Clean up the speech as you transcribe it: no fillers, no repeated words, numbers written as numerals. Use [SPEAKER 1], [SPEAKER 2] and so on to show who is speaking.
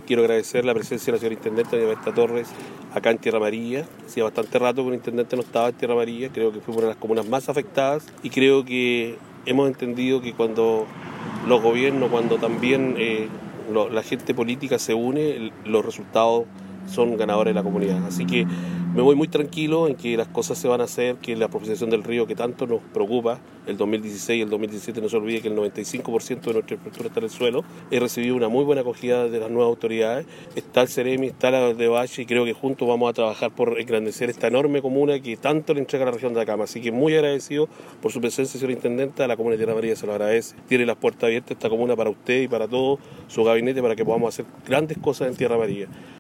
[SPEAKER 1] Quiero agradecer la presencia de la señora Intendente doña Berta Torres acá en Tierra Amarilla. Hacía bastante rato que un intendente no estaba en Tierra Amarilla, creo que fue una de las comunas más afectadas y creo que hemos entendido que cuando los gobiernos, cuando también la gente política se une, los resultados son ganadores de la comunidad. Así que me voy muy tranquilo en que las cosas se van a hacer, que la profundización del río que tanto nos preocupa, el 2016 y el 2017, no se olvide que el 95% de nuestra infraestructura está en el suelo. He recibido una muy buena acogida de las nuevas autoridades, está el Ceremi, está la de Valle y creo que juntos vamos a trabajar por engrandecer esta enorme comuna que tanto le entrega a la región de Atacama. Así que muy agradecido por su presencia, señora Intendenta, a la comuna de Tierra Amarilla se lo agradece. Tiene las puertas abiertas esta comuna para usted y para todo su gabinete para que podamos hacer grandes cosas en Tierra Amarilla.